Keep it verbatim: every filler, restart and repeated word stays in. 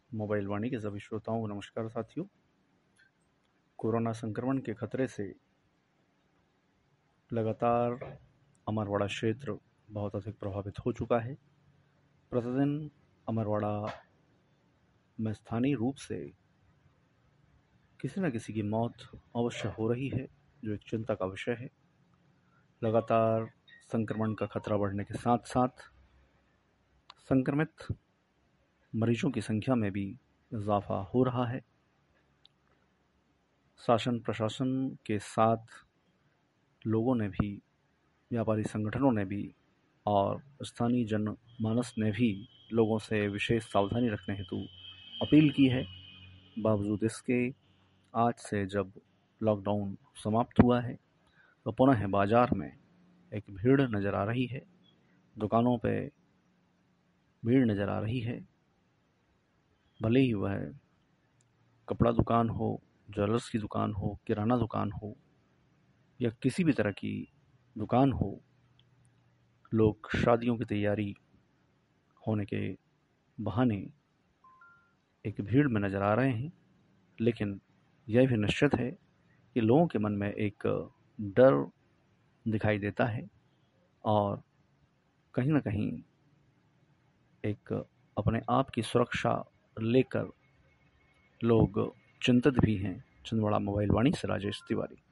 Mobile वाणी के सभी श्रोताओं को नमस्कार साथियों। कोरोना संक्रमण के खतरे से लगातार अमरवाड़ा क्षेत्र बहुत अधिक प्रभावित हो चुका है। प्रतिदिन अमरवाड़ा में स्थानीय रूप से किसी न किसी की मौत अवश्य हो रही है, जो एक चिंता का विषय है। लगातार संक्रमण का खतरा बढ़ने के साथ साथ संक्रमित मरीजों की संख्या में भी इजाफा हो रहा है। शासन प्रशासन के साथ लोगों ने भी, व्यापारी संगठनों ने भी और स्थानीय जनमानस ने भी लोगों से विशेष सावधानी रखने हेतु अपील की है। बावजूद इसके आज से जब लॉकडाउन समाप्त हुआ है तो पुनः बाजार में एक भीड़ नज़र आ रही है, दुकानों पे भीड़ नज़र आ रही है। भले ही वह कपड़ा दुकान हो, ज्वेलर्स की दुकान हो, किराना दुकान हो या किसी भी तरह की दुकान हो, लोग शादियों की तैयारी होने के बहाने एक भीड़ में नज़र आ रहे हैं। लेकिन यह भी निश्चित है कि लोगों के मन में एक डर दिखाई देता है और कहीं ना कहीं एक अपने आप की सुरक्षा लेकर लोग चिंतित भी हैं। छिंदवाड़ा मोबाइल वाणी से राजेश तिवारी।